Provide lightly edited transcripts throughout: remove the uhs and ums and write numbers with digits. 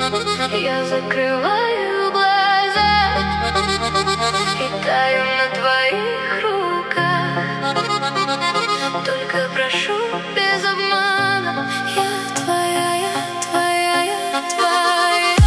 Я закрываю глаза и таю на твоих руках. Только прошу без обмана, я твоя, я твоя, я твоя.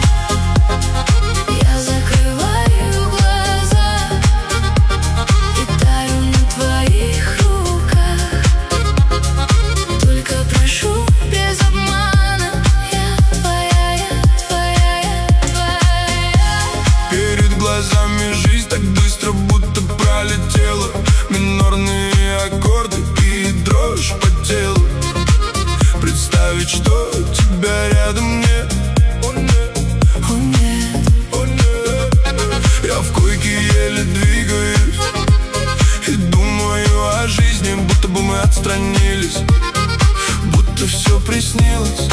Я закрываю глаза и таю на твоих руках. Только прошу без обмана, я твоя, я твоя, я твоя. Перед глазами жизнь так быстро будто пролетела. Минорные аккорды и дрожь по телу. Представить, что тебя рядом нет. О нет, о нет, о нет. Я в койке еле двигаюсь и думаю о жизни, будто бы мы отстранились, будто все приснилось.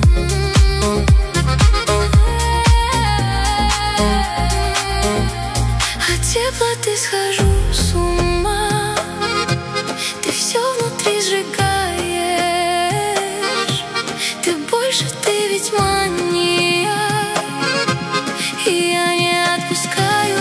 От теплоты схожу с ума, ты все внутри сжигаешь. Ты больше, ты ведь мания, и я не отпускаю.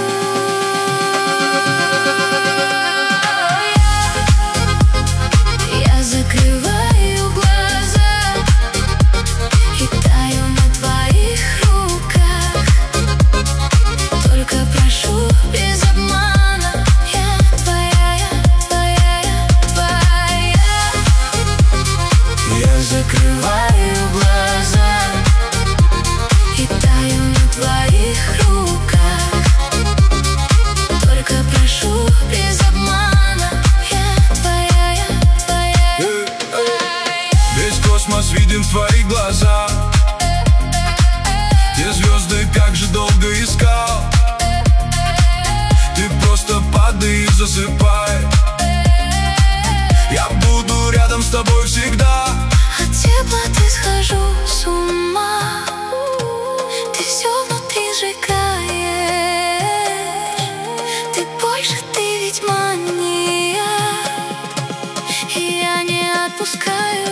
Я закрываю глаза и таю на твоих руках. Только прошу без обмана, я твоя, я твоя, я твоя. Я закрываю глаза И таю на твоих руках. Только прошу без обмана, я твоя, я твоя, я твоя. Весь космос виден в твоих глазах. Где звезды, как же долго искал. Ты просто падай и засыпай. Я буду рядом с тобой всегда. От теплоты схожу с ума, ты все внутри сжигаешь. Ты больше, ты ведь мания, и я не отпускаю.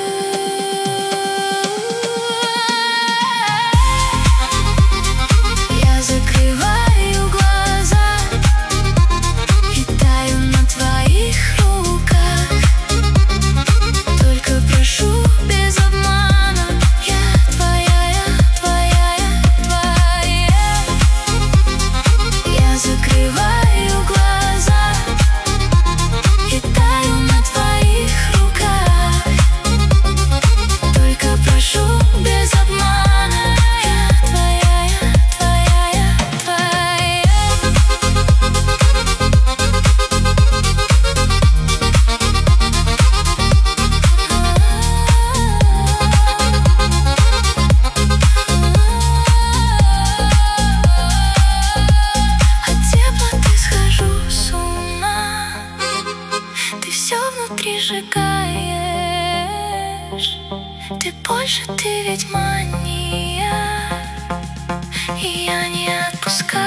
Я закрываю глаза и таю на твоих руках. Только прошу без обмана, я твоя, я твоя, я твоя. Я закрываю глаза и таю на твоих руках. Только прошу без обмана, я твоя, я твоя, я твоя. От теплоты схожу с ума, ты все внутри сжигаешь. Ты больше, ты ведь мания, и я не отпускаю.